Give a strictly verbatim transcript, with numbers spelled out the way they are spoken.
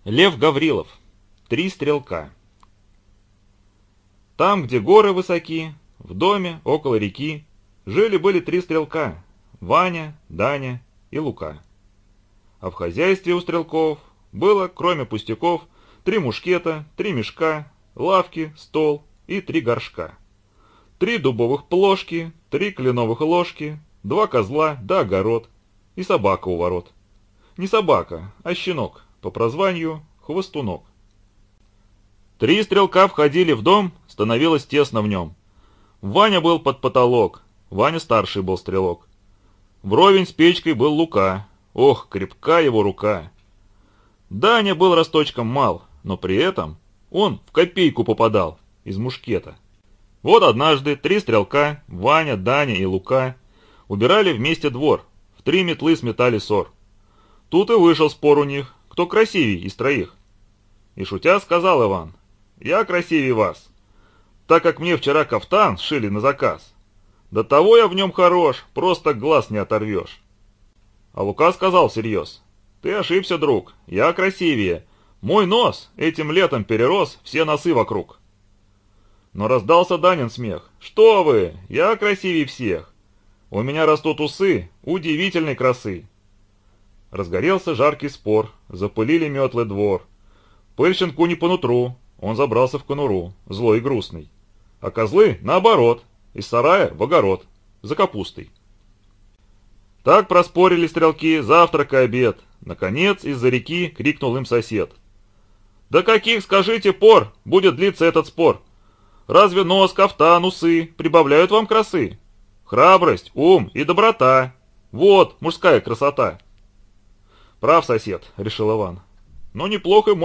Лев Гаврилов. Три стрелка. Там, где горы высоки, в доме около реки, жили-были три стрелка — Ваня, Даня и Лука. А в хозяйстве у стрелков было, кроме пустяков, три мушкета, три мешка, лавки, стол и три горшка. Три дубовых плошки, три кленовых ложки, два козла да огород и собака у ворот. Не собака, а щенок, по прозванию Хвостунок. Три стрелка входили в дом, становилось тесно в нем. Ваня был под потолок, Ваня старший был стрелок. Вровень с печкой был Лука, ох, крепка его рука. Даня был росточком мал, но при этом он в копейку попадал из мушкета. Вот однажды три стрелка, Ваня, Даня и Лука, убирали вместе двор, в три метлы сметали сор. Тут и вышел спор у них, кто красивей из троих. И шутя сказал Иван: «Я красивее вас, так как мне вчера кафтан сшили на заказ. До того я в нем хорош, просто глаз не оторвешь». А Лука сказал всерьез: «Ты ошибся, друг, я красивее. Мой нос этим летом перерос все носы вокруг». Но раздался Данин смех: «Что вы, я красивее всех. У меня растут усы удивительной красы». Разгорелся жаркий спор, запылили метлы двор. Пыль щенку не по нутру, он забрался в конуру, злой и грустный. А козлы, наоборот, из сарая в огород, за капустой. Так проспорили стрелки завтрак и обед. Наконец из-за реки крикнул им сосед: «До каких, скажите, пор будет длиться этот спор? Разве нос, кафтан, усы прибавляют вам красы? Храбрость, ум и доброта — вот мужская красота». «Прав, сосед», — решил Иван, — «но неплохо